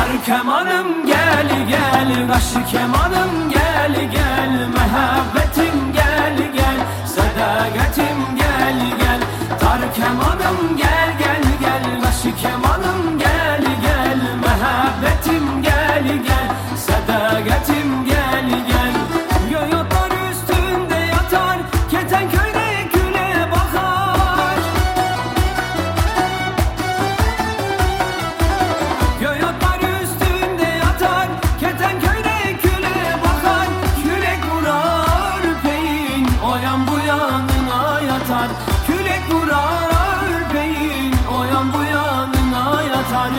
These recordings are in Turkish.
kemanım gel gel, kaşı kemanım gel gel, muhabbetim gel gel, sadakatim gel gel. Tar kemanım gel gel gel, kaşı kemanım gel gel, muhabbetim gel gel, sadakatim gel gel. Göğotlar üstünde yatar, Ketenköy'de güne bakar. Göğotlar üstünde yatar, Ketenköy'de güne bakar. Kürek vurar peyin, o yan bu yanına yatar. Kürek vurar peyin, o yan bu yanına yatar.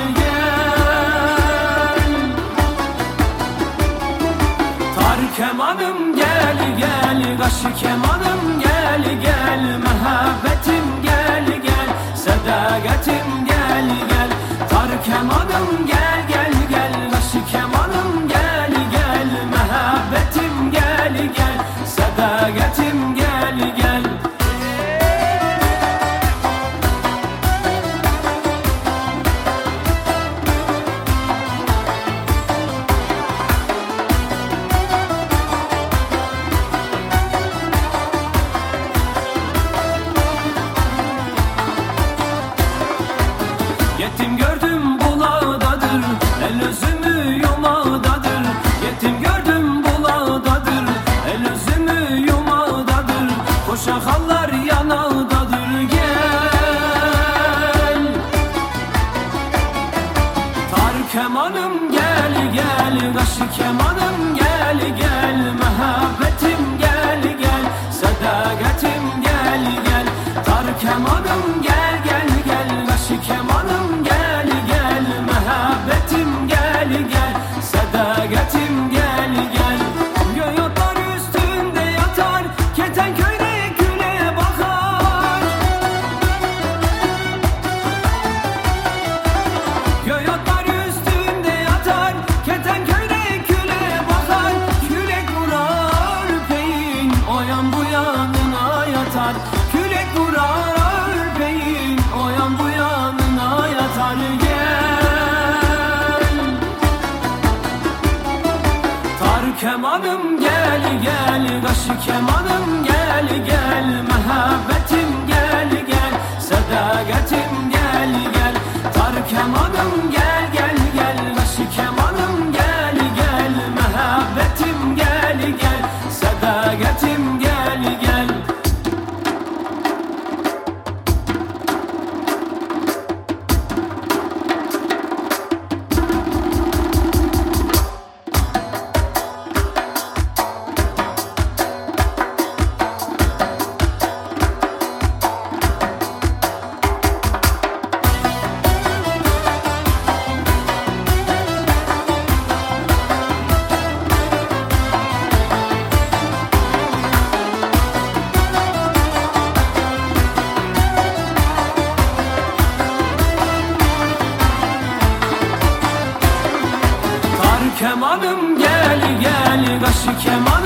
Kemanım gel gel, kaşı kemanım gel gel, muhabbetim gel gel, sadakatim gel gel. Tar kemanım gel gel gel, kaşı kemanım gel gel, muhabbetim gel gel, sadakatim gel gel. Yetim gördüm bulağdadır, el özümü yumağdadır. Yetim gördüm bulağdadır, el özümü yumağdadır. Koşa hallar yanağdadır, gel. Tar kemanım gel gel, kaşı kemanım gel gel, muhabbetim gel gel, sadakatim gel gel. Tar kemanım gel gel gel, kaşı kemanım gel gel, muhabbetim gel gel, sadakatim gel gel. Göğotlar üstünde yatar, Ketenköy'de güne bakar. Göğotlar üstünde yatar, Ketenköy'de güne bakar. Kürek vurar peyin, o yan bu yanına yatar. Kürek vurar peyin, o yan bu yanına yatar, gel. Tar kemanım gel gel, kaşı kemanım gel gel, muhabbetim gel gel, sadakatim gel gel. Tar kemanım gel gel gel, kaşı kemanım gel gel, muhabbetim gel gel, sadakatim gel gel. Kemanım gel gel, kaşı kemanım